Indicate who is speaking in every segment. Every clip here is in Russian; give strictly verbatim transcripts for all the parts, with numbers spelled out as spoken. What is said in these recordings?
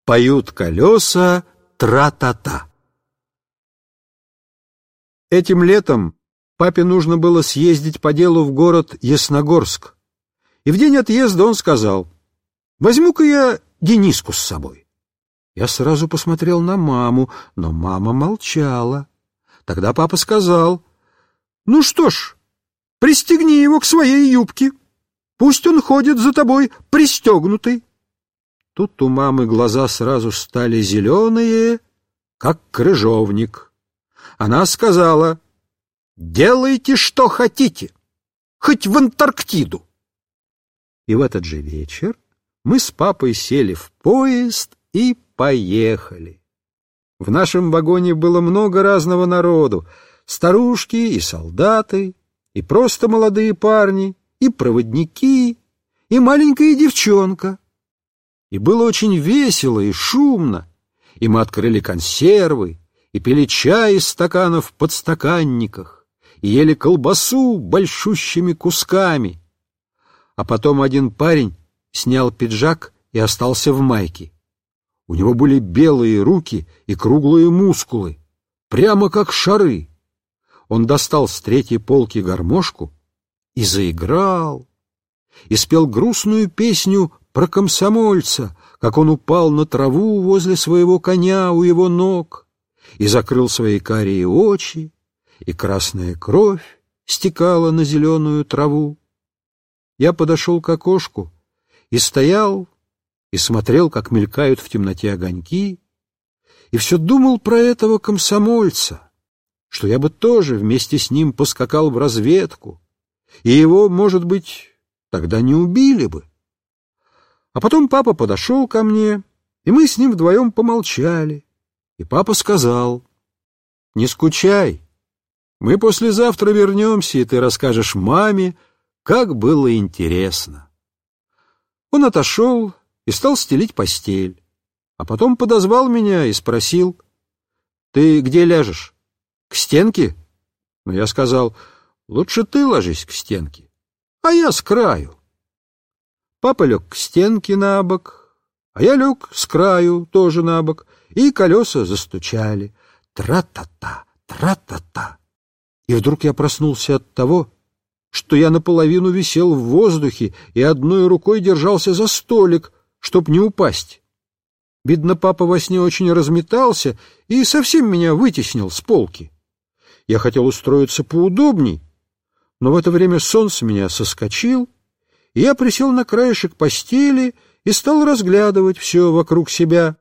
Speaker 1: Поют колеса тра-та-та. Этим летом папе нужно было съездить по делу в город Ясногорск. И в день отъезда он сказал: «Возьму-ка я Дениску с собой». Я сразу посмотрел на маму, но мама молчала. Тогда папа сказал: «Ну что ж, пристегни его к своей юбке. Пусть он ходит за тобой пристегнутый». Тут у мамы глаза сразу стали зеленые, как крыжовник. Она сказала: «Делайте, что хотите, хоть в Антарктиду». И в этот же вечер мы с папой сели в поезд и поехали. В нашем вагоне было много разного народу: старушки и солдаты, и просто молодые парни, и проводники, и маленькая девчонка. И было очень весело и шумно, и мы открыли консервы, и пили чай из стаканов в подстаканниках, и ели колбасу большущими кусками. А потом один парень снял пиджак и остался в майке. У него были белые руки и круглые мускулы, прямо как шары. Он достал с третьей полки гармошку и заиграл, и спел грустную песню про комсомольца, как он упал на траву возле своего коня у его ног, и закрыл свои карие очи, и красная кровь стекала на зеленую траву. Я подошел к окошку и стоял, и смотрел, как мелькают в темноте огоньки, и все думал про этого комсомольца, что я бы тоже вместе с ним поскакал в разведку, и его, может быть, тогда не убили бы. А потом папа подошел ко мне, и мы с ним вдвоем помолчали, и папа сказал: «Не скучай, мы послезавтра вернемся, и ты расскажешь маме, как было интересно». Он отошел и стал стелить постель, а потом подозвал меня и спросил: «Ты где ляжешь? К стенке?» Но я сказал: «Лучше ты ложись к стенке, а я с краю». Папа лег к стенке на бок, а я лег с краю тоже на бок, и колеса застучали. Тра-та-та, тра-та-та. И вдруг я проснулся от того, что я наполовину висел в воздухе и одной рукой держался за столик, чтоб не упасть. Видно, папа во сне очень разметался и совсем меня вытеснил с полки. Я хотел устроиться поудобней, но в это время сон с меня соскочил, и я присел на краешек постели и стал разглядывать все вокруг себя.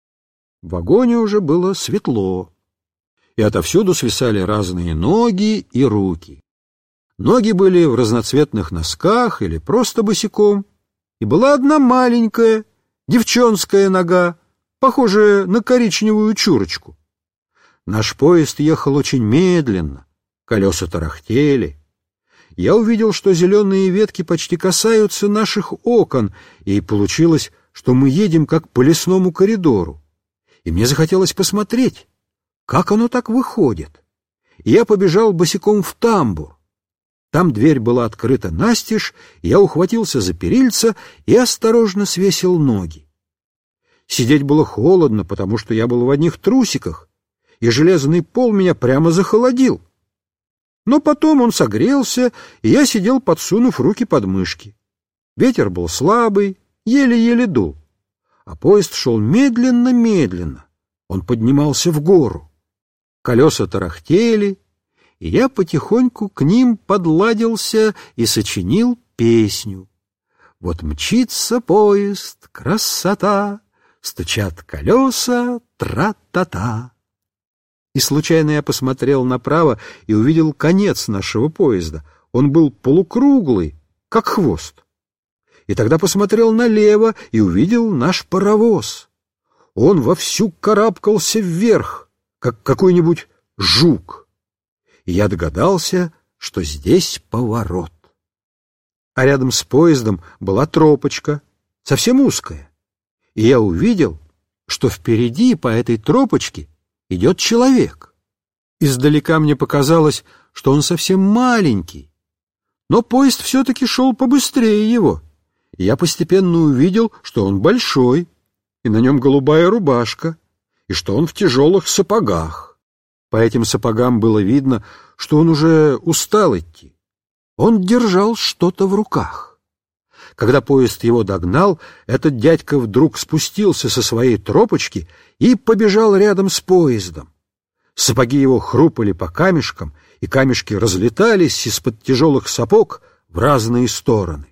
Speaker 1: В вагоне уже было светло, и отовсюду свисали разные ноги и руки. Ноги были в разноцветных носках или просто босиком, и была одна маленькая девчонская нога, похожая на коричневую чурочку. Наш поезд ехал очень медленно, колеса тарахтели. Я увидел, что зеленые ветки почти касаются наших окон, и получилось, что мы едем как по лесному коридору. И мне захотелось посмотреть, как оно так выходит. И я побежал босиком в тамбур. Там дверь была открыта настежь, я ухватился за перильца и осторожно свесил ноги. Сидеть было холодно, потому что я был в одних трусиках, и железный пол меня прямо захолодил. Но потом он согрелся, и я сидел, подсунув руки под мышки. Ветер был слабый, еле-еле дул, а поезд шел медленно-медленно, он поднимался в гору. Колеса тарахтели, и я потихоньку к ним подладился и сочинил песню. Вот мчится поезд, красота, стучат колеса, тра-та-та. И случайно я посмотрел направо и увидел конец нашего поезда. Он был полукруглый, как хвост. И тогда посмотрел налево и увидел наш паровоз. Он вовсю карабкался вверх, как какой-нибудь жук. И я догадался, что здесь поворот. А рядом с поездом была тропочка, совсем узкая. И я увидел, что впереди по этой тропочке идет человек. Издалека мне показалось, что он совсем маленький, но поезд все-таки шел побыстрее его, и я постепенно увидел, что он большой. и на нем голубая рубашка, и что он в тяжелых сапогах. По этим сапогам было видно, что он уже устал идти. Он держал что-то в руках. Когда поезд его догнал, этот дядька вдруг спустился со своей тропочки и побежал рядом с поездом. Сапоги его хрупали по камешкам, и камешки разлетались из-под тяжелых сапог в разные стороны.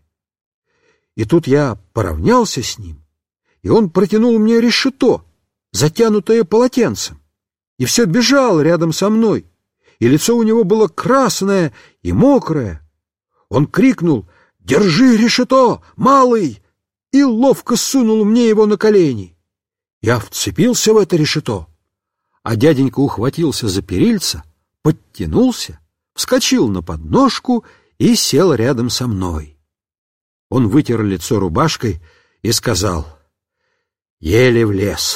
Speaker 1: И тут я поравнялся с ним, и он протянул мне решето, затянутое полотенцем, и все бежал рядом со мной, и лицо у него было красное и мокрое. Он крикнул: «Держи решето, малый!» и ловко сунул мне его на колени. Я вцепился в это решето, а дяденька ухватился за перильца, подтянулся, вскочил на подножку и сел рядом со мной. Он вытер лицо рубашкой и сказал: «Еле влез».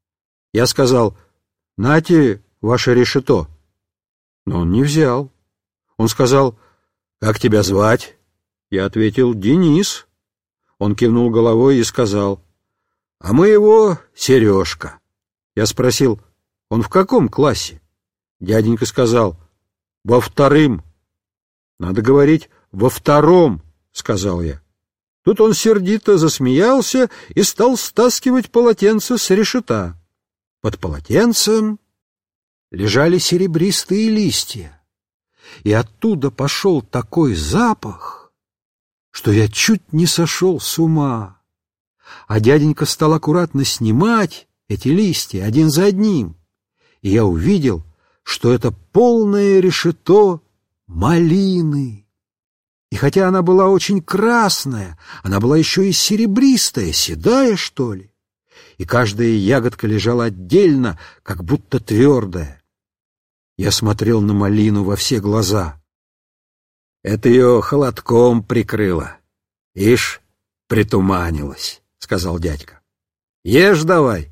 Speaker 1: Я сказал: «Нате ваше решето». Но он не взял. Он сказал: «Как тебя звать?» Я ответил: «Денис». Он кивнул головой и сказал: «А мы его Сережка». Я спросил: «Он в каком классе?» Дяденька сказал: «Во вторым». «Надо говорить во втором», — сказал я. Тут он сердито засмеялся и стал стаскивать полотенце с решета. Под полотенцем лежали серебристые листья, и оттуда пошел такой запах, что я чуть не сошел с ума. А дяденька стал аккуратно снимать эти листья один за одним, и я увидел, что это полное решето малины. И хотя она была очень красная, она была еще и серебристая, седая, что ли, и каждая ягодка лежала отдельно, как будто твердая. Я смотрел на малину во все глаза. «Это ее холодком прикрыло. Ишь, притуманилась», — сказал дядька. «Ешь давай».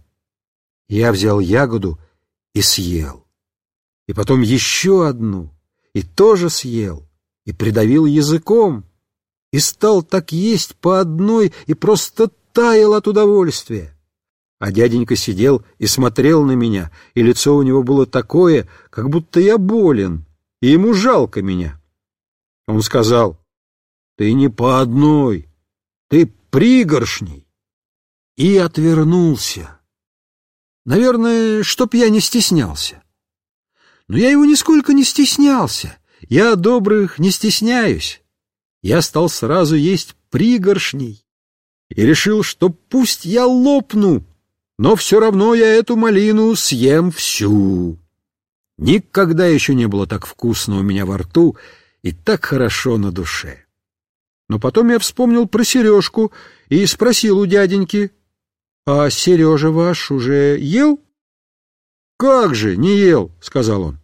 Speaker 1: Я взял ягоду и съел, и потом еще одну, и тоже съел, и придавил языком, и стал так есть по одной, и просто таял от удовольствия. А дяденька сидел и смотрел на меня, и лицо у него было такое, как будто я болен, и ему жалко меня. Он сказал: «Ты не по одной, ты пригоршней», и отвернулся. Наверное, чтоб я не стеснялся. Но я его нисколько не стеснялся. Я добрых не стесняюсь. Я стал сразу есть пригоршней и решил, что пусть я лопну, но все равно я эту малину съем всю. Никогда еще не было так вкусно у меня во рту и так хорошо на душе. Но потом я вспомнил про Сережку и спросил у дяденьки: «А Сережа ваш уже ел?» «Как же не ел?» — сказал он.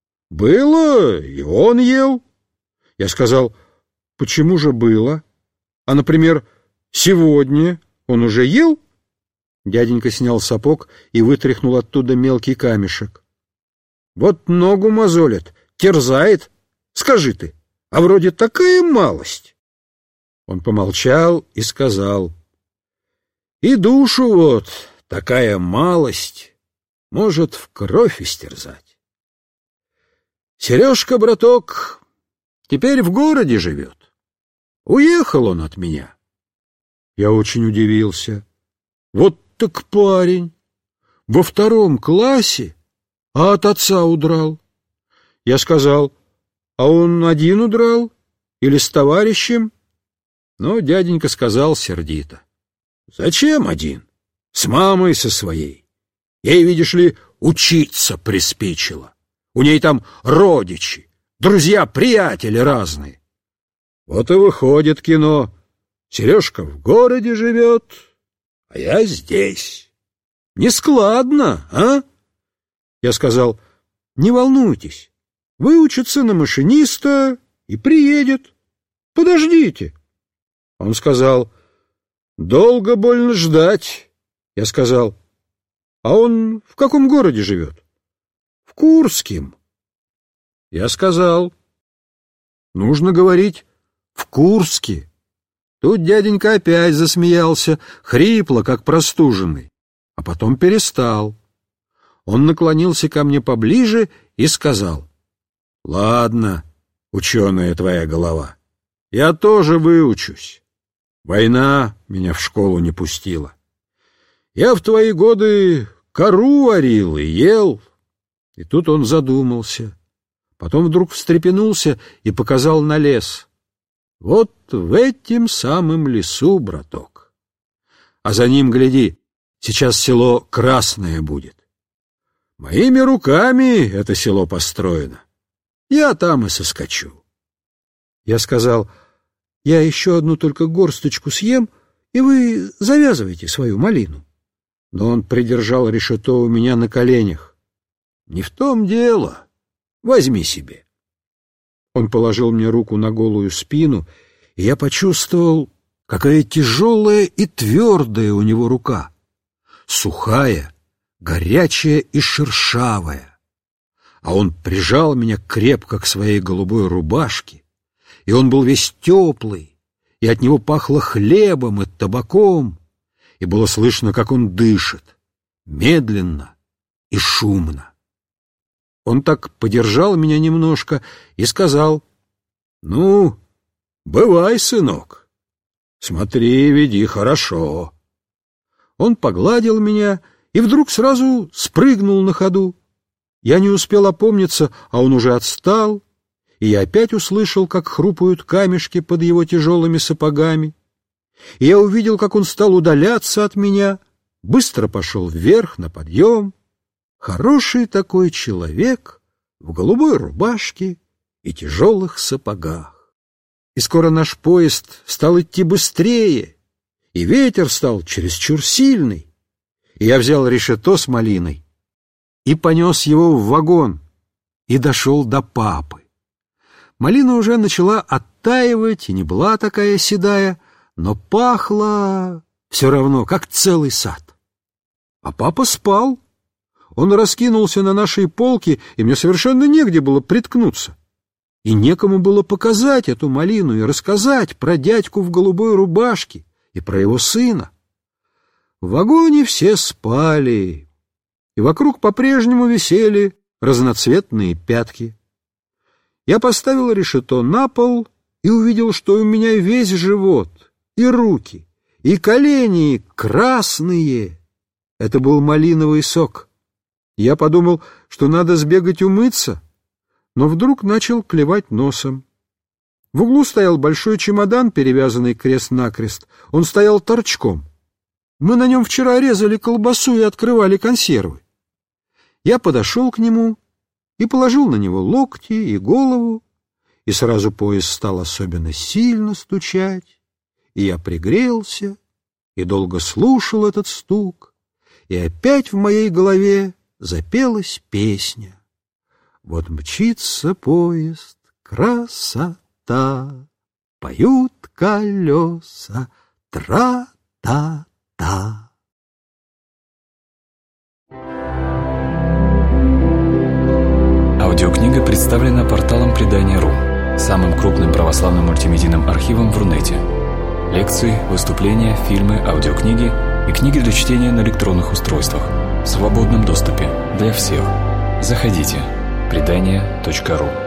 Speaker 1: «Было, и он ел». Я сказал: «Почему же было? А, например, сегодня он уже ел?» Дяденька снял сапог и вытряхнул оттуда мелкий камешек. «Вот ногу мозолит, терзает. Скажи ты, а вроде такая малость». Он помолчал и сказал: «И душу вот такая малость может в кровь истерзать. Сережка, браток, теперь в городе живет. Уехал он от меня». Я очень удивился. Вот так парень, во втором классе, а от отца удрал. Я сказал: «А он один удрал? Или с товарищем?» Но дяденька сказал сердито: «Зачем один? С мамой со своей. Ей, видишь ли, учиться приспичило. У ней там родичи, друзья, приятели разные. Вот и выходит кино. Сережка в городе живет, а я здесь. Нескладно, а?» Я сказал: «Не волнуйтесь, выучится на машиниста и приедет. Подождите». Он сказал: «Долго больно ждать». Я сказал: «А он в каком городе живет?» «В Курском». Я сказал: «Нужно говорить в Курске». Тут дяденька опять засмеялся, хрипло, как простуженный. а потом перестал. Он наклонился ко мне поближе и сказал: «Ладно, ученая твоя голова, я тоже выучусь. Война меня в школу не пустила. Я в твои годы кору варил и ел». И тут он задумался. Потом вдруг встрепенулся и показал на лес. «Вот в этом самом лесу, браток. А за ним, гляди, сейчас село Красное будет. Моими руками это село построено. Я там и соскочу». Я сказал: «Я еще одну только горсточку съем, и вы завязывайте свою малину». Но он придержал решето у меня на коленях. «Не в том дело. Возьми себе». Он положил мне руку на голую спину, и я почувствовал, какая тяжелая и твердая у него рука. Сухая, горячая и шершавая. А он прижал меня крепко к своей голубой рубашке, и он был весь теплый, и от него пахло хлебом и табаком, и было слышно, как он дышит, медленно и шумно. Он так подержал меня немножко и сказал: «Ну, бывай, сынок, смотри, веди хорошо». Он погладил меня и вдруг сразу спрыгнул на ходу. Я не успел опомниться, а он уже отстал, и я опять услышал, как хрупают камешки под его тяжелыми сапогами. И я увидел, как он стал удаляться от меня, быстро пошел вверх на подъем. Хороший такой человек в голубой рубашке и тяжелых сапогах. И скоро наш поезд стал идти быстрее, и ветер стал чересчур сильный. И я взял решето с малиной и понес его в вагон, и дошел до папы. Малина уже начала оттаивать и не была такая седая, но пахла все равно, как целый сад. А папа спал. Он раскинулся на нашей полке, и мне совершенно негде было приткнуться. И некому было показать эту малину и рассказать про дядьку в голубой рубашке и про его сына. В вагоне все спали, и вокруг по-прежнему висели разноцветные пятки. Я поставил решето на пол и увидел, что у меня весь живот, и руки, и колени красные. Это был малиновый сок. Я подумал, что надо сбегать умыться, но вдруг начал клевать носом. В углу стоял большой чемодан, перевязанный крест-накрест. Он стоял торчком. Мы на нем вчера резали колбасу и открывали консервы. Я подошел к нему и положил на него локти и голову, и сразу поезд стал особенно сильно стучать, и я пригрелся и долго слушал этот стук, и опять в моей голове запелась песня. Вот мчится поезд, красота, поют колеса, тра-та-та.
Speaker 2: Аудиокнига представлена порталом предания точка ру, самым крупным православным мультимедийным архивом в Рунете. Лекции, выступления, фильмы, аудиокниги и книги для чтения на электронных устройствах в свободном доступе для всех. Заходите. предания точка ру